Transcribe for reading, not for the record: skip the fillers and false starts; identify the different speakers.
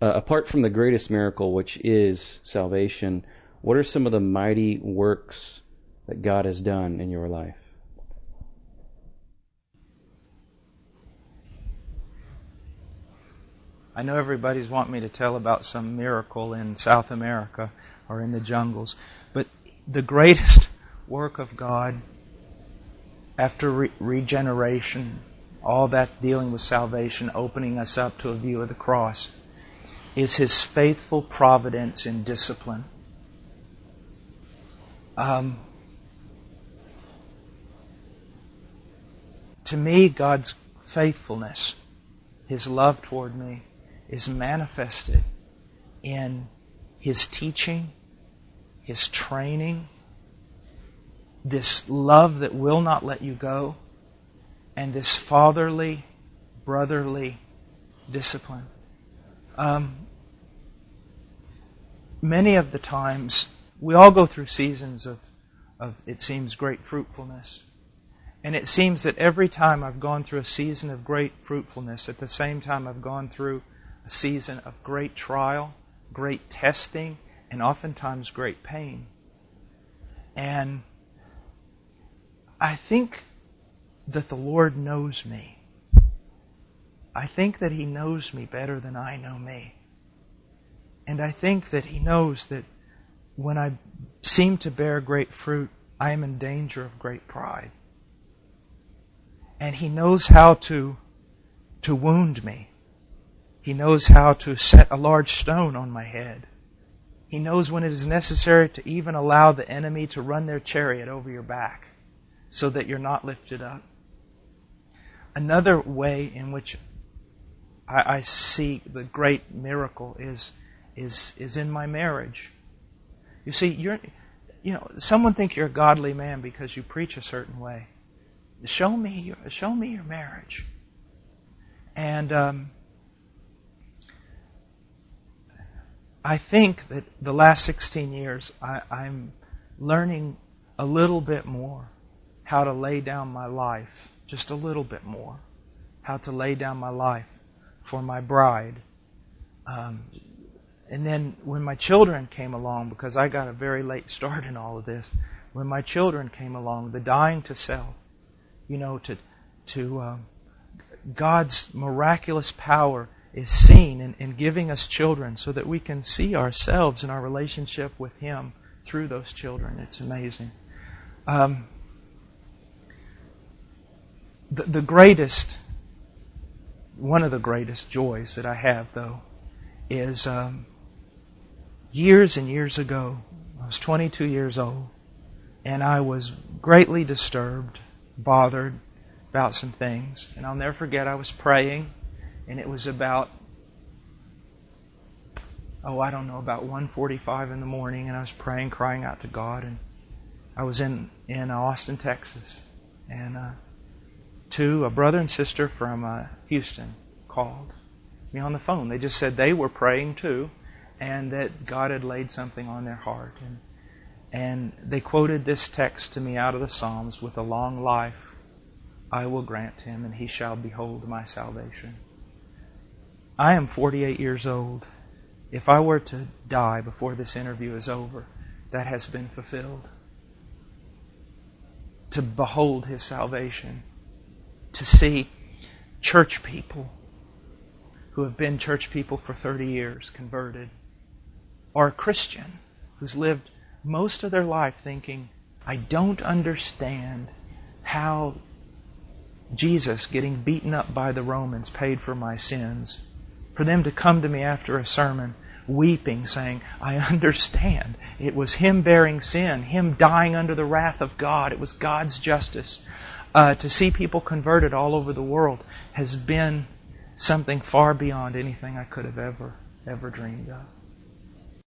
Speaker 1: apart from the greatest miracle, which is salvation, what are some of the mighty works that God has done in your life?
Speaker 2: I know everybody's wanting me to tell about some miracle in South America or in the jungles, but the greatest work of God after regeneration, all that dealing with salvation, opening us up to a view of the cross, is His faithful providence in discipline. To me, God's faithfulness, His love toward me, is manifested in His teaching, His training, this love that will not let you go, and this fatherly, brotherly discipline. Many of the times, we all go through seasons of, it seems, great fruitfulness. And it seems that every time I've gone through a season of great fruitfulness, at the same time I've gone through a season of great trial, great testing, and oftentimes great pain. And I think that the Lord knows me. I think that He knows me better than I know me. And I think that He knows that when I seem to bear great fruit, I am in danger of great pride. And He knows how to wound me. He knows how to set a large stone on my head. He knows when it is necessary to even allow the enemy to run their chariot over your back so that you're not lifted up. Another way in which I see the great miracle is in my marriage. You see, someone think you're a godly man because you preach a certain way. Show me your marriage. And I think that the last 16 years I'm learning a little bit more how to lay down my life, just a little bit more, how to lay down my life for my bride. And then when my children came along, because I got a very late start in all of this, when my children came along, the dying to self, God's miraculous power is seen in giving us children so that we can see ourselves in our relationship with Him through those children. It's amazing. One of the greatest joys that I have, though, is years and years ago, I was 22 years old, and I was greatly disturbed, bothered about some things. And I'll never forget, I was praying, and it was about 1:45 in the morning, and I was praying, crying out to God. And I was in Austin, Texas, and a brother and sister from Houston called me on the phone. They just said they were praying too, and that God had laid something on their heart. And they quoted this text to me out of the Psalms: "With a long life I will grant him, and he shall behold my salvation." I am 48 years old. If I were to die before this interview is over, that has been fulfilled. To behold His salvation, to see church people who have been church people for 30 years converted, or a Christian who's lived most of their life thinking, I don't understand how Jesus getting beaten up by the Romans paid for my sins. For them to come to me after a sermon weeping, saying, I understand. It was Him bearing sin, Him dying under the wrath of God. It was God's justice. To see people converted all over the world has been something far beyond anything I could have ever dreamed of.